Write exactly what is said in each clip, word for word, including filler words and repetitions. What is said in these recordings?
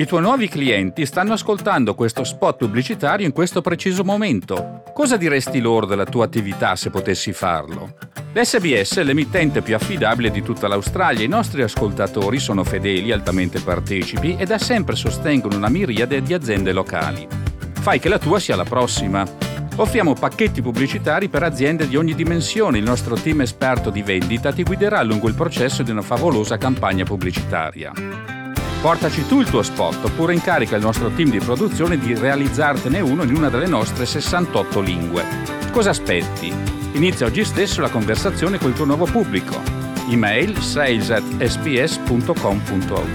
I tuoi nuovi clienti stanno ascoltando questo spot pubblicitario in questo preciso momento. Cosa diresti loro della tua attività se potessi farlo? L'S B S è l'emittente più affidabile di tutta l'Australia. I nostri ascoltatori sono fedeli, altamente partecipi e da sempre sostengono una miriade di aziende locali. Fai che la tua sia la prossima. Offriamo pacchetti pubblicitari per aziende di ogni dimensione. Il nostro team esperto di vendita ti guiderà lungo il processo di una favolosa campagna pubblicitaria. Portaci tu il tuo spot oppure incarica il nostro team di produzione di realizzartene uno in una delle nostre sessantotto lingue. Cosa aspetti? Inizia oggi stesso la conversazione col tuo nuovo pubblico. Email sales at s b s punto com punto a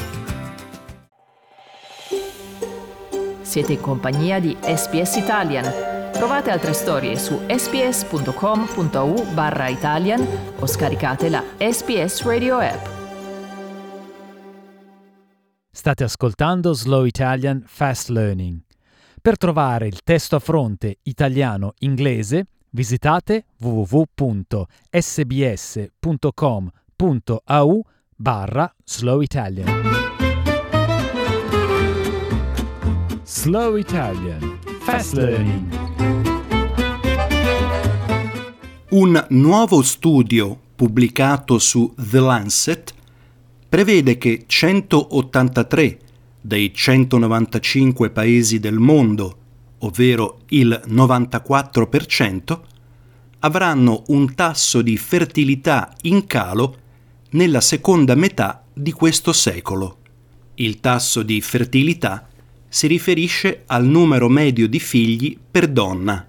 u. Siete in compagnia di S B S Italian. Trovate altre storie su sbs.com punto a u barra Italian o scaricate la S B S Radio app. State ascoltando Slow Italian Fast Learning. Per trovare il testo a fronte italiano-inglese, visitate w w w punto s b s punto com punto a u barra Slow Italian. Slow Italian Fast Learning. Un nuovo studio pubblicato su The Lancet prevede che centottantatré dei centonovantacinque paesi del mondo, ovvero il novantaquattro per cento, avranno un tasso di fertilità in calo nella seconda metà di questo secolo. Il tasso di fertilità si riferisce al numero medio di figli per donna.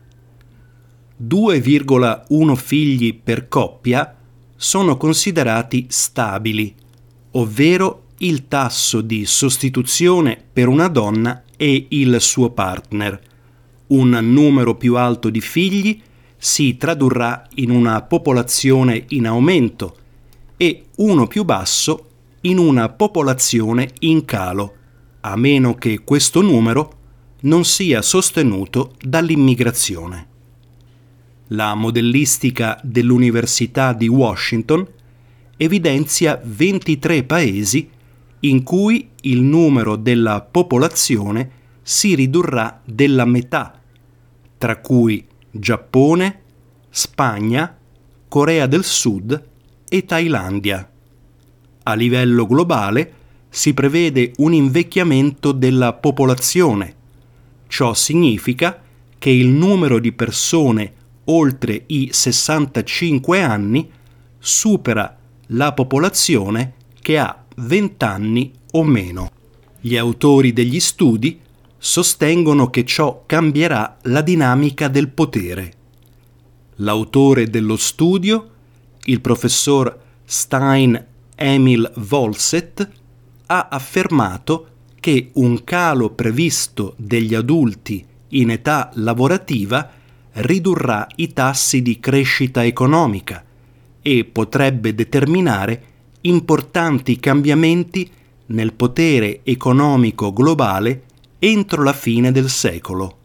due virgola uno figli per coppia sono considerati stabili, ovvero il tasso di sostituzione per una donna e il suo partner. Un numero più alto di figli si tradurrà in una popolazione in aumento e uno più basso in una popolazione in calo, a meno che questo numero non sia sostenuto dall'immigrazione. La modellistica dell'Università di Washington evidenzia ventitré paesi in cui il numero della popolazione si ridurrà della metà, tra cui Giappone, Spagna, Corea del Sud e Thailandia. A livello globale si prevede un invecchiamento della popolazione. Ciò significa che il numero di persone oltre i sessantacinque anni supera la popolazione che ha venti anni o meno. Gli autori degli studi sostengono che ciò cambierà la dinamica del potere. L'autore dello studio, il professor Stein Emil Volset, ha affermato che un calo previsto degli adulti in età lavorativa ridurrà i tassi di crescita economica e potrebbe determinare importanti cambiamenti nel potere economico globale entro la fine del secolo.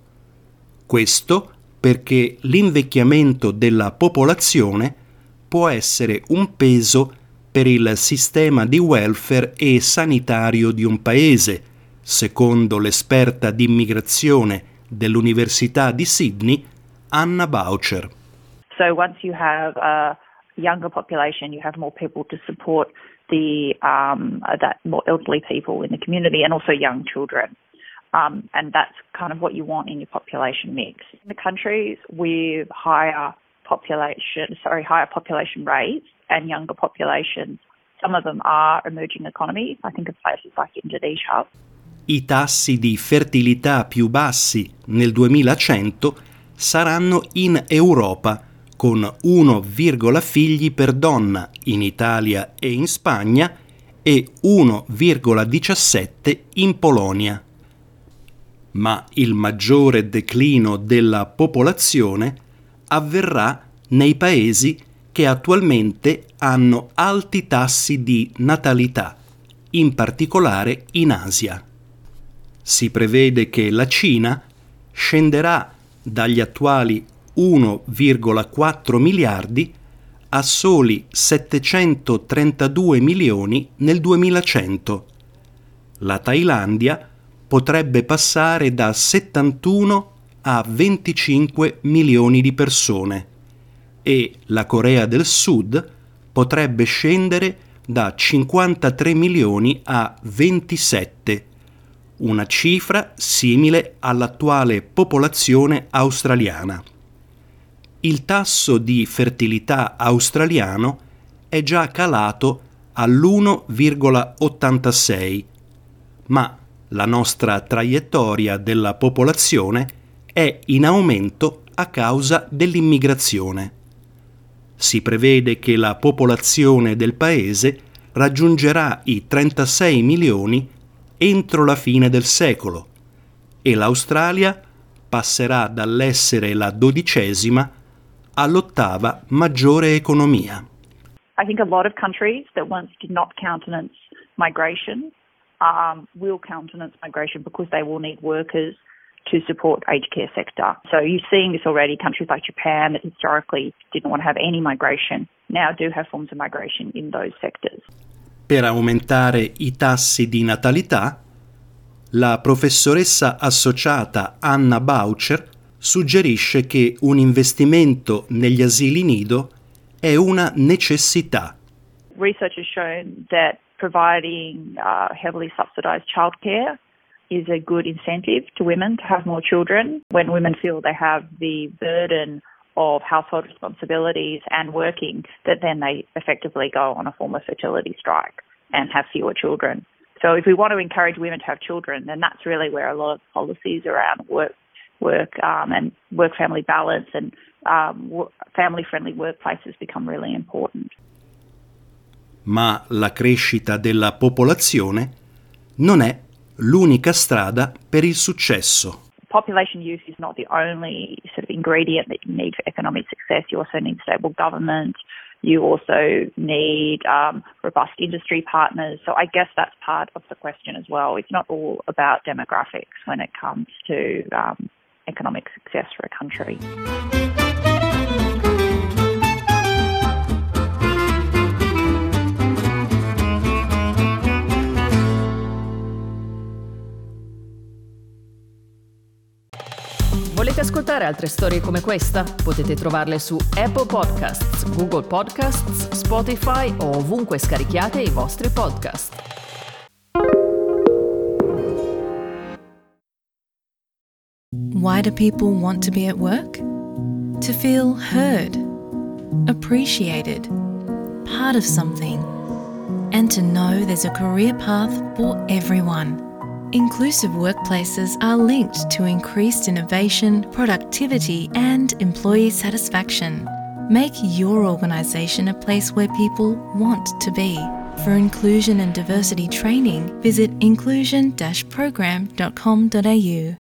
Questo perché l'invecchiamento della popolazione può essere un peso per il sistema di welfare e sanitario di un paese, secondo l'esperta di immigrazione dell'Università di Sydney, Anna Boucher. So once you have a younger population, you have more people to support the um, that more elderly people in the community and also young children. Um, and that's kind of what you want in your population mix. In the countries with higher population, sorry, higher population rates and younger populations, some of them are emerging economies. I think of places like Indonesia. I tassi di fertilità più bassi nel duemilacento saranno in Europa, con uno virgola figli per donna in Italia e in Spagna e uno virgola diciassette in Polonia. Ma il maggiore declino della popolazione avverrà nei paesi che attualmente hanno alti tassi di natalità, in particolare in Asia. Si prevede che la Cina scenderà dagli attuali uno virgola quattro miliardi a soli settecentotrentadue milioni nel duemilacento. La Thailandia potrebbe passare da settantuno a venticinque milioni di persone e la Corea del Sud potrebbe scendere da cinquantatré milioni a ventisette, una cifra simile all'attuale popolazione australiana. Il tasso di fertilità australiano è già calato all'uno virgola ottantasei, ma la nostra traiettoria della popolazione è in aumento a causa dell'immigrazione. Si prevede che la popolazione del paese raggiungerà i trentasei milioni entro la fine del secolo e l'Australia passerà dall'essere la dodicesima all'ottava maggiore economia. I think a lot of countries that once did not countenance migration um, will countenance migration because they will need workers to support aged care sector. So you're seeing this already. Countries like Japan that historically didn't want to have any migration now do have forms of migration in those sectors. Per aumentare i tassi di natalità, la professoressa associata Anna Boucher suggerisce che un investimento negli asili nido è una necessità. Research has shown that providing uh, heavily subsidised childcare is a good incentive to women to have more children. When women feel they have the burden of household responsibilities and working, that then they effectively go on a form of fertility strike and have fewer children. So if we want to encourage women to have children, then that's really where a lot of policies around work, work um, and work-family balance and um, family-friendly workplaces become really important. Ma la crescita della popolazione non è l'unica strada per il successo. Population youth is not the only sort of ingredient that you need for economic success. You also need stable government. You also need um, robust industry partners. So I guess that's part of the question as well. It's not all about demographics when it comes to um, economic success for a country. Volete ascoltare altre storie come questa? Potete trovarle su Apple Podcasts, Google Podcasts, Spotify o ovunque scarichiate i vostri podcast. Why do people want to be at work? To feel heard, appreciated, part of something, and to know there's a career path for everyone. Inclusive workplaces are linked to increased innovation, productivity, and employee satisfaction. Make your organisation a place where people want to be. For inclusion and diversity training, visit inclusion dash program dot com dot a u.